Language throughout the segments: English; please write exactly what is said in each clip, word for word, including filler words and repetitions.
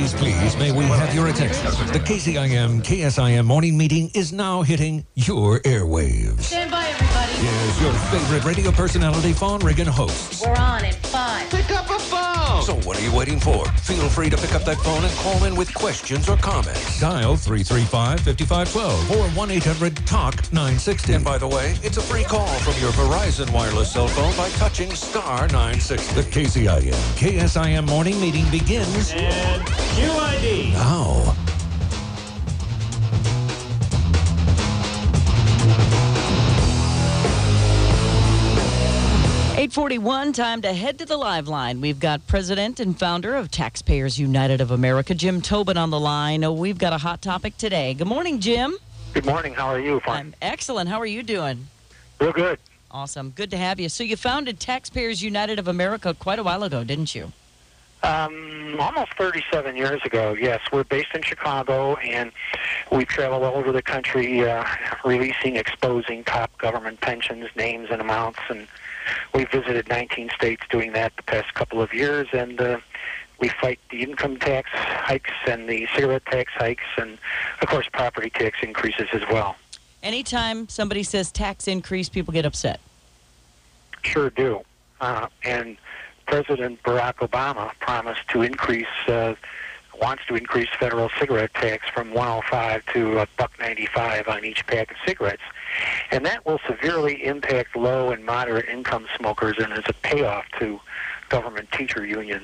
Please, please, may we have your attention? The K C I M K S I M morning meeting is now hitting your airwaves. Stand by, everybody. Here's your favorite radio personality, Fawn Regan hosts. We're on in five. Pick up a phone! So what are you waiting for? Feel free to pick up that phone and call in with questions or comments. Dial three three five, five five one two or one eight hundred talk nine sixty. And by the way, it's a free call from your Verizon wireless cell phone by touching star nine sixty. The K C I M K S I M morning meeting begins And Q I D. now. eight forty-one, time to head to the live line. We've got President and founder of Taxpayers United of America, Jim Tobin, on the line. Oh, we've got a hot topic today. Good morning, Jim. Good morning. How are you? Fine. I'm excellent. How are you doing? Real good. Awesome. Good to have you. So you founded Taxpayers United of America quite a while ago, didn't you? Um, almost thirty-seven years ago, yes. We're based in Chicago, and we travel all over the country uh, releasing, exposing top government pensions, names, and amounts. And we visited nineteen states doing that the past couple of years, and uh, we fight the income tax hikes and the cigarette tax hikes, and, of course, property tax increases as well. Anytime somebody says tax increase, people get upset. Sure do. Uh, and President Barack Obama promised to increase, uh, wants to increase federal cigarette tax from one oh five to a buck ninety-five on each pack of cigarettes. And that will severely impact low and moderate income smokers and is a payoff to government teacher unions.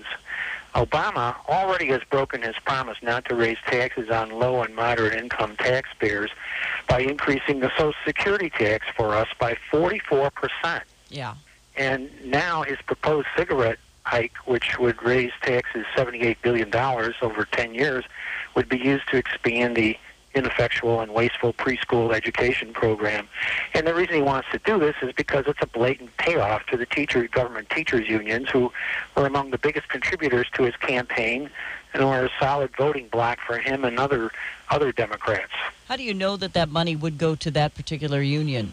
Obama already has broken his promise not to raise taxes on low and moderate income taxpayers by increasing the Social Security tax for us by forty-four percent. Yeah. And now his proposed cigarette hike, which would raise taxes seventy-eight billion dollars over ten years, would be used to expand the ineffectual and wasteful preschool education program. And the reason he wants to do this is because it's a blatant payoff to the teacher government teachers unions, who were among the biggest contributors to his campaign and are a solid voting bloc for him and other other Democrats. How do you know that that money would go to that particular union?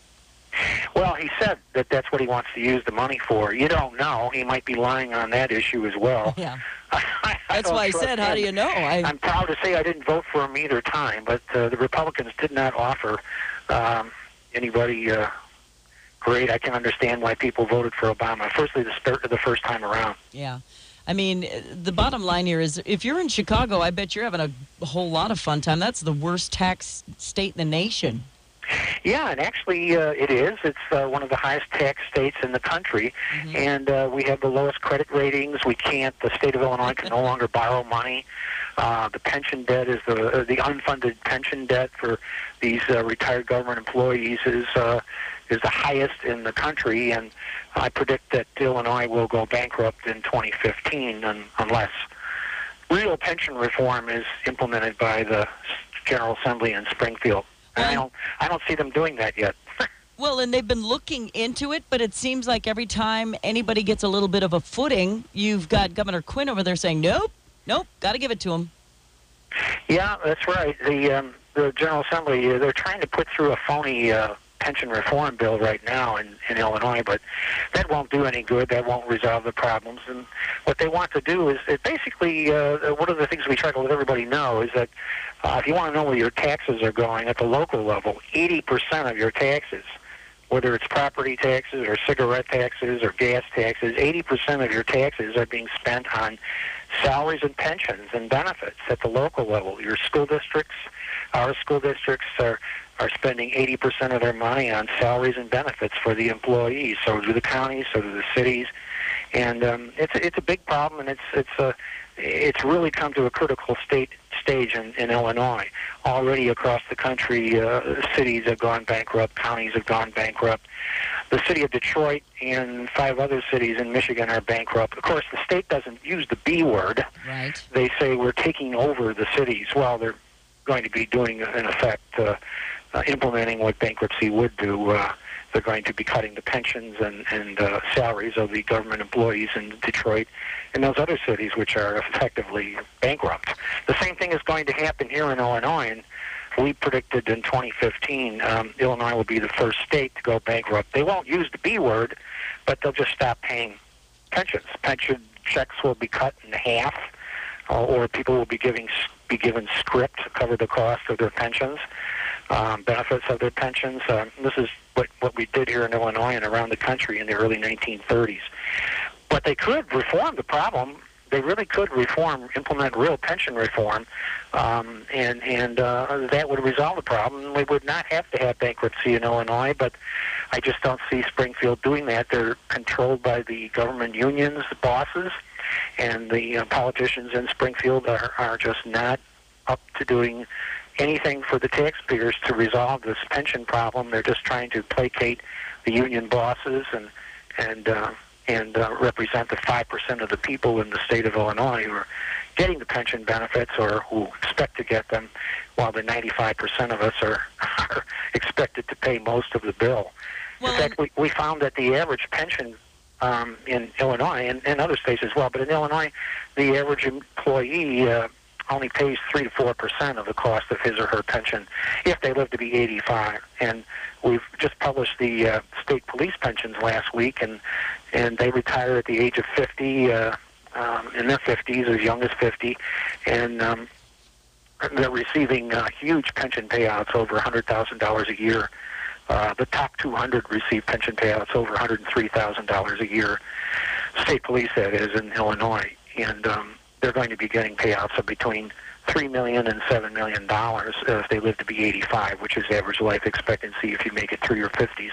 Well, he said that that's what he wants to use the money for. You don't know. He might be lying on that issue as well. Yeah. I, I That's why I trust said, how him. do you know? I... I'm proud to say I didn't vote for him either time, but uh, the Republicans did not offer um, anybody uh, great. I can understand why people voted for Obama, firstly, the, sp- the first time around. Yeah. I mean, the bottom line here is if you're in Chicago, I bet you're having a whole lot of fun time. That's the worst tax state in the nation. Yeah, and actually uh, it is. It's uh, one of the highest tax states in the country, mm-hmm. and uh, we have the lowest credit ratings. We can't, the state of Illinois can no longer borrow money. Uh, the pension debt is the uh, the unfunded pension debt for these uh, retired government employees is uh, is the highest in the country, and I predict that Illinois will go bankrupt in twenty fifteen un- unless real pension reform is implemented by the General Assembly in Springfield. I don't, I don't see them doing that yet. Well, and they've been looking into it, but it seems like every time anybody gets a little bit of a footing, you've got Governor Quinn over there saying, nope, nope, got to give it to him. Yeah, that's right. The um, the General Assembly, uh, they're trying to put through a phony uh, pension reform bill right now in, in Illinois, but that won't do any good. That won't resolve the problems. And what they want to do is it basically, uh, one of the things we try to let everybody know is that uh, if you want to know where your taxes are going at the local level, eighty percent of your taxes, whether it's property taxes or cigarette taxes or gas taxes, eighty percent of your taxes are being spent on salaries and pensions and benefits at the local level. Your school districts, our school districts are, are spending eighty percent of their money on salaries and benefits for the employees. So do the counties, so do the cities. And um, it's, it's a big problem, and it's, it's, a, it's really come to a critical state stage in, in Illinois. Already across the country, uh, cities have gone bankrupt, counties have gone bankrupt. The city of Detroit and five other cities in Michigan are bankrupt. Of course, the state doesn't use the B word. Right. They say we're taking over the cities. Well, they're going to be doing, in effect, uh, uh, implementing what bankruptcy would do. Uh, they're going to be cutting the pensions and, and uh, salaries of the government employees in Detroit and those other cities which are effectively bankrupt. The same thing is going to happen here in Illinois, and we predicted in twenty fifteen um, Illinois will be the first state to go bankrupt. They won't use the B word, but they'll just stop paying pensions. Pension checks will be cut in half. or, or people will be giving be given script to cover the cost of their pensions, um, benefits of their pensions. Um, this is what, what we did here in Illinois and around the country in the early nineteen thirties. But they could reform the problem. They really could reform, implement real pension reform, um, and and uh, that would resolve the problem. We would not have to have bankruptcy in Illinois, but I just don't see Springfield doing that. They're controlled by the government unions, the bosses, and the uh, politicians in Springfield are, are just not up to doing anything for the taxpayers to resolve this pension problem. They're just trying to placate the union bosses and and uh, and uh, represent the five percent of the people in the state of Illinois who are getting the pension benefits or who expect to get them, while the ninety-five percent of us are, are expected to pay most of the bill. Well, in fact, we, we found that the average pension um, in Illinois, and, and other states as well, but in Illinois, the average employee uh, only pays three to four percent of the cost of his or her pension if they live to be eighty-five. And we've just published the uh, state police pensions last week, and and they retire at the age of fifty, uh, um, in their fifties, as young as fifty, and um, they're receiving uh, huge pension payouts, over one hundred thousand dollars a year. Uh, the top two hundred receive pension payouts over one hundred three thousand dollars a year. State police, that is, in Illinois. And um, they're going to be getting payouts of between three million dollars and seven million dollars if they live to be eighty-five, which is average life expectancy if you make it through your fifties.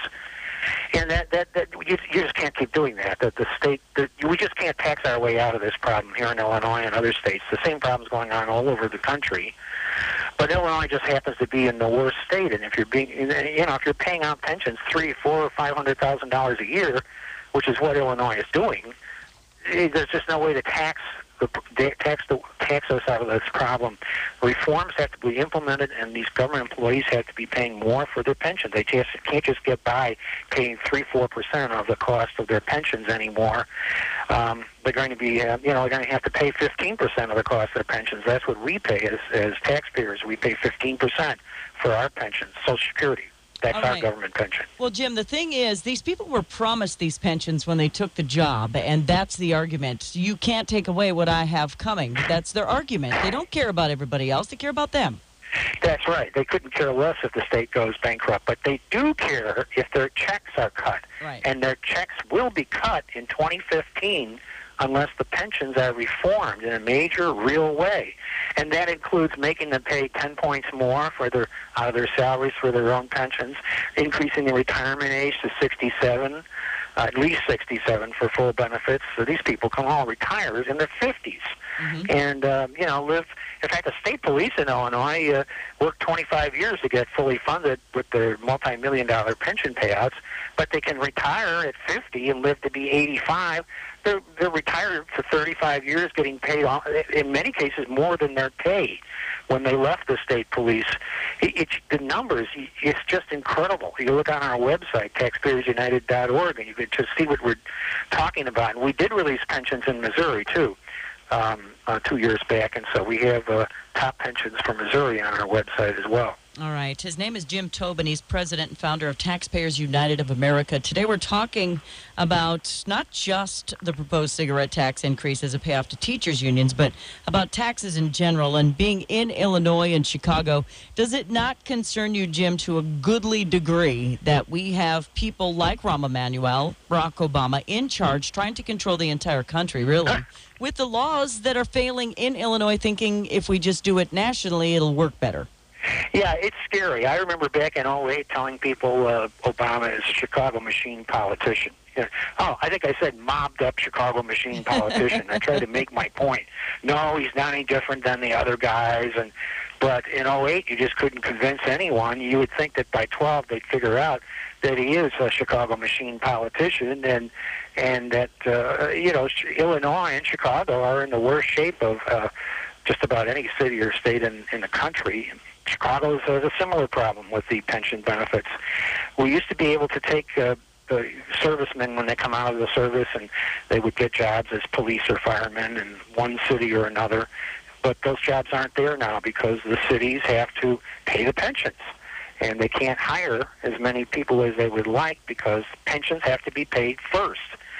And that, that, that you, you just can't keep doing that. That the state, that we just can't tax our way out of this problem here in Illinois and other states. The same problem's going on all over the country. But Illinois just happens to be in the worst state, and if you're being, you know, if you're paying out pensions three, four, or five hundred thousand dollars a year, which is what Illinois is doing, there's just no way to tax the tax the tax us out of this problem. Reforms have to be implemented, and these government employees have to be paying more for their pensions. They just can't just get by paying three, four percent of the cost of their pensions anymore. Um, they're going to be, uh, you know, they're going to have to pay fifteen percent of the cost of their pensions. That's what we pay as as taxpayers. We pay fifteen percent for our pensions, Social Security. That's All our right. government pension. Well, Jim, the thing is, these people were promised these pensions when they took the job, and that's the argument. You can't take away what I have coming. That's their argument. They don't care about everybody else. They care about them. That's right. They couldn't care less if the state goes bankrupt, but they do care if their checks are cut. Right. And their checks will be cut in twenty fifteen unless the pensions are reformed in a major, real way. And that includes making them pay ten points more for their out of their salaries for their own pensions, increasing the retirement age to sixty-seven, uh, at least sixty-seven for full benefits. So these people can all retire in their fifties. Mm-hmm. And, uh, you know, live... In fact, the state police in Illinois uh, worked twenty-five years to get fully funded with their multi-million dollar pension payouts, but they can retire at fifty and live to be eighty-five. They're, they're retired for thirty-five years, getting paid, in many cases, more than their pay when they left the state police. It, it, the numbers, it's just incredible. You look on our website, taxpayers united dot org, and you can just see what we're talking about. And we did release pensions in Missouri, too. Um, uh, two years back, and so we have uh, top pensions for Missouri on our website as well. All right. His name is Jim Tobin. He's president and founder of Taxpayers United of America. Today we're talking about not just the proposed cigarette tax increase as a payoff to teachers' unions, but about taxes in general. And being in Illinois and Chicago, does it not concern you, Jim, to a goodly degree that we have people like Rahm Emanuel, Barack Obama, in charge, trying to control the entire country, really, with the laws that are failing in Illinois, thinking if we just do it nationally, it'll work better? Yeah, it's scary. I remember back in oh eight telling people uh, Obama is a Chicago machine politician. Yeah. Oh, I think I said mobbed-up Chicago machine politician. I tried to make my point. No, he's not any different than the other guys. And But in oh eight, you just couldn't convince anyone. You would think that by twelve, they'd figure out that he is a Chicago machine politician, and and that, uh, you know, Illinois and Chicago are in the worst shape of uh, just about any city or state in, in the country. Chicago has a similar problem with the pension benefits. We used to be able to take uh, the servicemen when they come out of the service, and they would get jobs as police or firemen in one city or another. But those jobs aren't there now because the cities have to pay the pensions. And they can't hire as many people as they would like because pensions have to be paid first.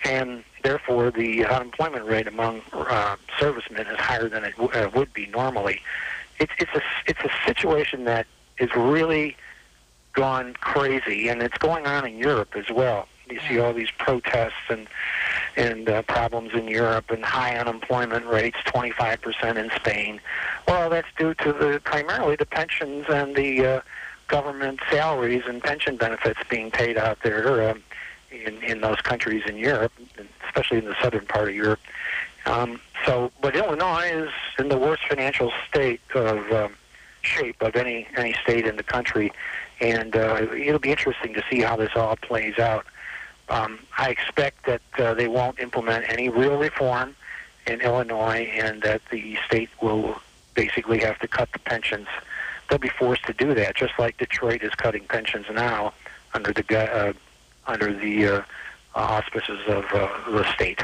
and therefore the unemployment rate among uh, servicemen is higher than it w- uh, would be normally. It's it's a it's a situation that is really gone crazy, and it's going on in Europe as well. You see all these protests and and uh, problems in Europe, and high unemployment rates, twenty-five percent in Spain. Well, that's due to the primarily the pensions and the uh, government salaries and pension benefits being paid out there uh, in in those countries in Europe, especially in the southern part of Europe. Um, so, but Illinois is in the worst financial state of um, shape of any any state in the country, and uh, it'll be interesting to see how this all plays out. Um, I expect that uh, they won't implement any real reform in Illinois, and that the state will basically have to cut the pensions. They'll be forced to do that, just like Detroit is cutting pensions now under the gu- uh, under the uh, auspices of uh, the state.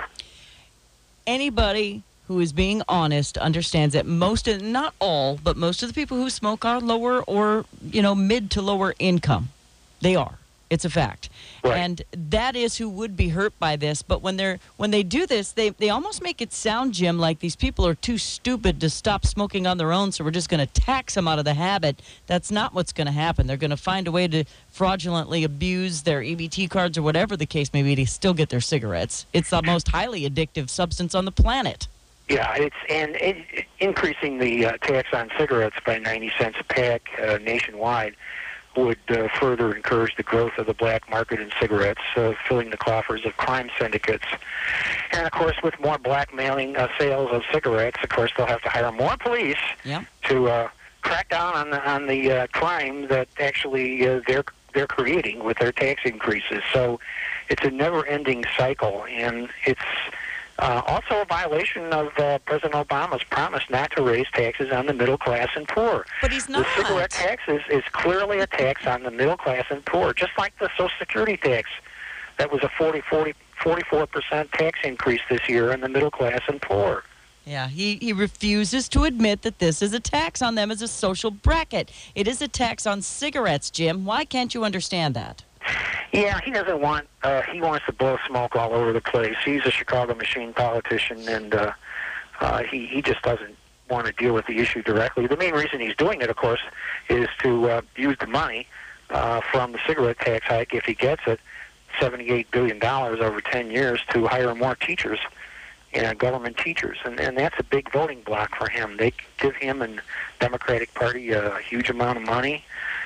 Anybody who is being honest understands that most of, not all, but most of the people who smoke are lower or, you know, mid to lower income. They are. It's a fact. Right. And that is who would be hurt by this. But when they're when they do this, they, they almost make it sound, Jim, like these people are too stupid to stop smoking on their own, so we're just going to tax them out of the habit. That's not what's going to happen. They're going to find a way to fraudulently abuse their E B T cards or whatever the case may be to still get their cigarettes. It's the most highly addictive substance on the planet. Yeah, it's and it, increasing the uh, tax on cigarettes by ninety cents a pack uh, nationwide would uh, further encourage the growth of the black market in cigarettes, uh, filling the coffers of crime syndicates. And, of course, with more blackmailing uh, sales of cigarettes, of course, they'll have to hire more police yeah. to uh, crack down on the, on the uh, crime that actually uh, they're, they're creating with their tax increases. So it's a never-ending cycle, and it's Uh, also a violation of uh, President Obama's promise not to raise taxes on the middle class and poor. But he's not. The cigarette tax is, is clearly a tax on the middle class and poor, just like the Social Security tax. That was a forty, forty, forty-four percent tax increase this year on the middle class and poor. Yeah, he, he refuses to admit that this is a tax on them as a social bracket. It is a tax on cigarettes, Jim. Why can't you understand that? Yeah, he doesn't want, uh, he wants to blow smoke all over the place. He's a Chicago machine politician, and uh, uh, he, he just doesn't want to deal with the issue directly. The main reason he's doing it, of course, is to uh, use the money uh, from the cigarette tax hike, if he gets it, seventy-eight billion dollars over ten years, to hire more teachers, you know, government teachers. And, and that's a big voting block for him. They give him and Democratic Party a huge amount of money.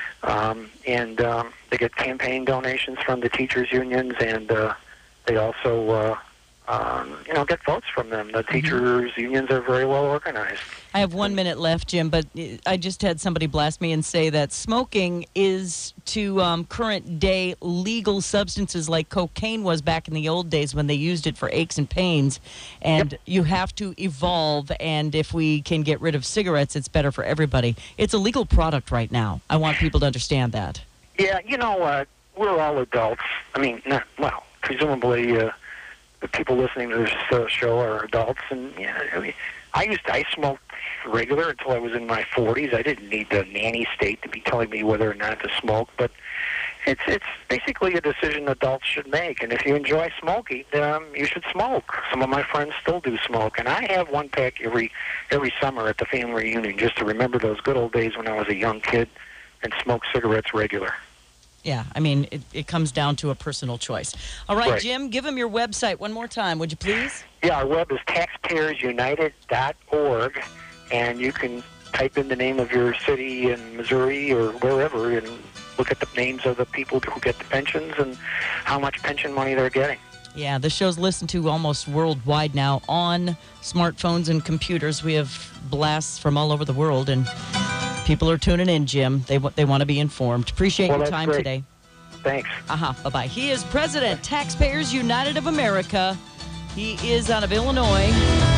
Um, and um, they get campaign donations from the teachers' unions, and uh, they also, uh, um, you know, get votes from them. The teachers' mm-hmm. unions are very well organized. I have one minute left, Jim, but I just had somebody blast me and say that smoking is to um, current day legal substances like cocaine was back in the old days when they used it for aches and pains. And yep. you have to evolve, and if we can get rid of cigarettes, it's better for everybody. It's a legal product right now. I want people to understand that. Yeah, you know, uh, we're all adults. I mean, not, well, presumably uh, the people listening to this uh, show are adults. And, yeah, I mean, I used to, I smoked regular until I was in my forties. I didn't need the nanny state to be telling me whether or not to smoke, but it's it's basically a decision adults should make. And if you enjoy smoking, um, you should smoke. Some of my friends still do smoke, and I have one pack every every summer at the family reunion just to remember those good old days when I was a young kid and smoked cigarettes regular. Yeah, I mean, it, it comes down to a personal choice. All right, right, Jim, give them your website one more time, would you please? Yeah, our web is taxpayers united dot org, and you can type in the name of your city in Missouri or wherever and look at the names of the people who get the pensions and how much pension money they're getting. Yeah, the show's listened to almost worldwide now on smartphones and computers. We have blasts from all over the world, and people are tuning in, Jim. They, they want to be informed. Appreciate well, your time great. today. Thanks. Uh-huh, bye-bye. He is President, Taxpayers United of America. He is out of Illinois.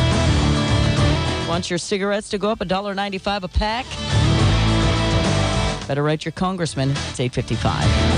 Wants your cigarettes to go up one dollar ninety-five a pack? Better write your congressman. It's eight fifty-five.